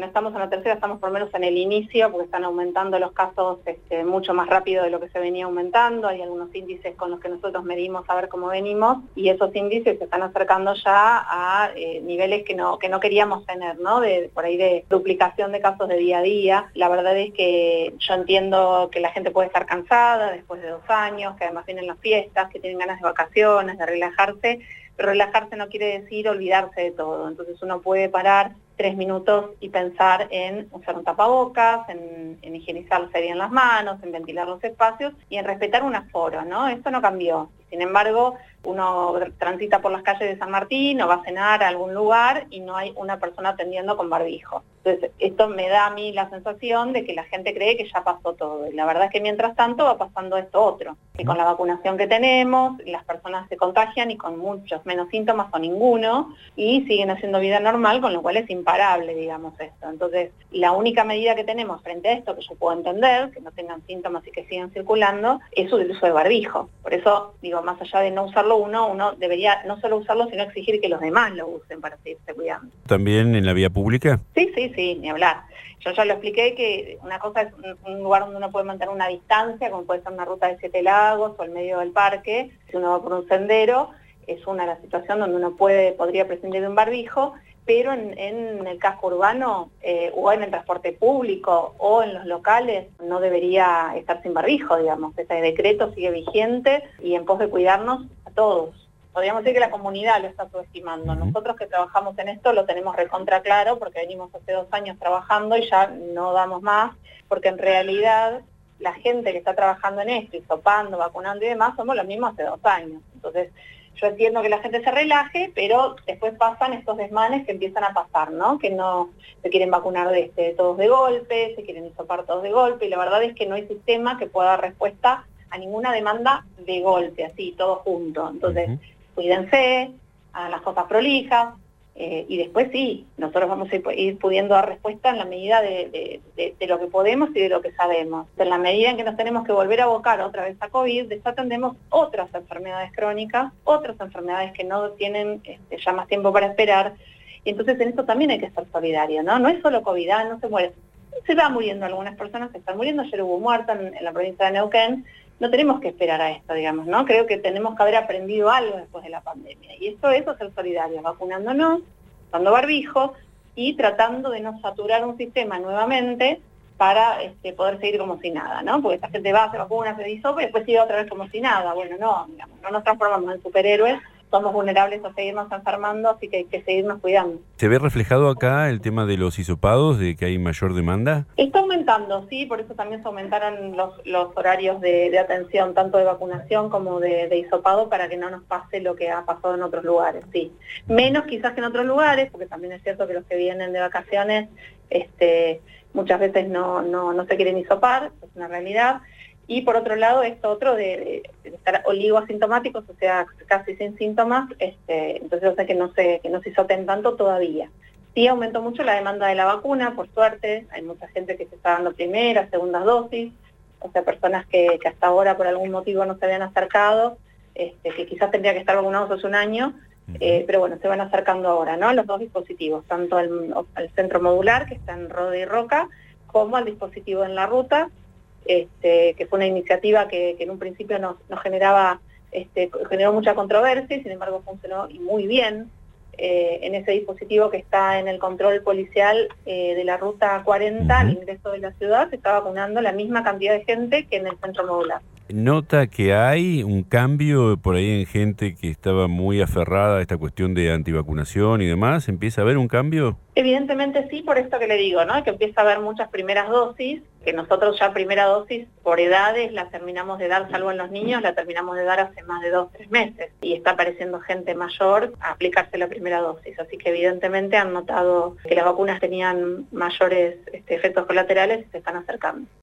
no estamos en la tercera, estamos por lo menos en el inicio, porque están aumentando los casos mucho más rápido de lo que se venía aumentando. Hay algunos índices con los que nosotros medimos a ver cómo venimos, y esos índices se están acercando ya a niveles que no queríamos tener, ¿no? Por ahí de duplicación de casos de día a día. La verdad es que yo entiendo que la gente puede estar cansada después de 2 años, que además vienen las fiestas, que tienen ganas de vacaciones, de relajarse, pero relajarse no quiere decir olvidarse de todo. Entonces uno puede parar 3 minutos y pensar en usar un tapabocas, en higienizarse bien las manos, en ventilar los espacios y en respetar un aforo, ¿no? Esto no cambió. Sin embargo, uno transita por las calles de San Martín o va a cenar a algún lugar y no hay una persona atendiendo con barbijo. Entonces, esto me da a mí la sensación de que la gente cree que ya pasó todo. Y la verdad es que mientras tanto va pasando esto otro. Que con la vacunación que tenemos, las personas se contagian y con muchos menos síntomas o ninguno, y siguen haciendo vida normal, con lo cual es imparable, digamos, esto. Entonces, la única medida que tenemos frente a esto, que yo puedo entender, que no tengan síntomas y que sigan circulando, es el uso de barbijo. Por eso, digo, más allá de no usarlo uno debería no solo usarlo, sino exigir que los demás lo usen para seguirse cuidando. ¿También en la vía pública? Sí, ni hablar. Yo ya lo expliqué, que una cosa es un lugar donde uno puede mantener una distancia, como puede ser una ruta de 7 lagos o el medio del parque. Si uno va por un sendero, es una de las situaciones donde uno podría prescindir de un barbijo, pero en el casco urbano o en el transporte público o en los locales no debería estar sin barbijo, digamos. Ese decreto sigue vigente y en pos de cuidarnos a todos. Podríamos decir que la comunidad lo está subestimando. Nosotros que trabajamos en esto lo tenemos recontra claro, porque venimos hace 2 años trabajando y ya no damos más, porque en realidad la gente que está trabajando en esto, hisopando, vacunando y demás, somos los mismos hace 2 años. Entonces, yo entiendo que la gente se relaje, pero después pasan estos desmanes que empiezan a pasar, ¿no? Que no se quieren vacunar todos de golpe, se quieren hisopar todos de golpe, y la verdad es que no hay sistema que pueda dar respuesta a ninguna demanda de golpe, así, todo junto. Entonces, cuídense, hagan las cosas prolijas, y después sí, nosotros vamos a ir pudiendo dar respuesta en la medida de lo que podemos y de lo que sabemos. En la medida en que nos tenemos que volver a abocar otra vez a COVID, desatendemos otras enfermedades crónicas, otras enfermedades que no tienen ya más tiempo para esperar, y entonces en esto también hay que ser solidario, ¿no? No es solo COVID, no se muere. Se va muriendo algunas personas, se están muriendo. Ayer hubo muerta en la provincia de Neuquén. No tenemos que esperar a esto, digamos, ¿no? Creo que tenemos que haber aprendido algo después de la pandemia. Y esto es ser solidarios, vacunándonos, usando barbijo y tratando de no saturar un sistema nuevamente para poder seguir como si nada, ¿no? Porque esta gente va, se vacuna, se disopa y después sigue otra vez como si nada. Bueno, no, digamos, no nos transformamos en superhéroes, somos vulnerables a seguirnos enfermando, así que hay que seguirnos cuidando. ¿Se ve reflejado acá el tema de los hisopados, de que hay mayor demanda? Está aumentando, sí, por eso también se aumentaron los horarios de atención, tanto de vacunación como de hisopado, para que no nos pase lo que ha pasado en otros lugares, sí. Menos quizás que en otros lugares, porque también es cierto que los que vienen de vacaciones muchas veces no se quieren hisopar, es una realidad. Y por otro lado, esto otro de estar oligoasintomáticos, o sea, casi sin síntomas, entonces hace que no se hisopen tanto todavía. Sí aumentó mucho la demanda de la vacuna, por suerte. Hay mucha gente que se está dando primeras, segundas dosis, o sea, personas que hasta ahora por algún motivo no se habían acercado, que quizás tendría que estar vacunados hace un año, pero bueno, se van acercando ahora, ¿no? Los 2 dispositivos, tanto al centro modular, que está en Roda y Roca, como al dispositivo en la ruta, que fue una iniciativa que en un principio nos generó mucha controversia, y sin embargo funcionó y muy bien. En ese dispositivo que está en el control policial de la ruta 40, al ingreso de la ciudad, se está vacunando la misma cantidad de gente que en el centro modular. ¿Nota que hay un cambio por ahí en gente que estaba muy aferrada a esta cuestión de antivacunación y demás? ¿Empieza a haber un cambio? Evidentemente sí, por esto que le digo, ¿no? Que empieza a haber muchas primeras dosis, que nosotros ya primera dosis por edades la terminamos de dar, salvo en los niños, la terminamos de dar hace más de 2 o 3 meses. Y está apareciendo gente mayor a aplicarse la primera dosis. Así que evidentemente han notado que las vacunas tenían mayores efectos colaterales y se están acercando.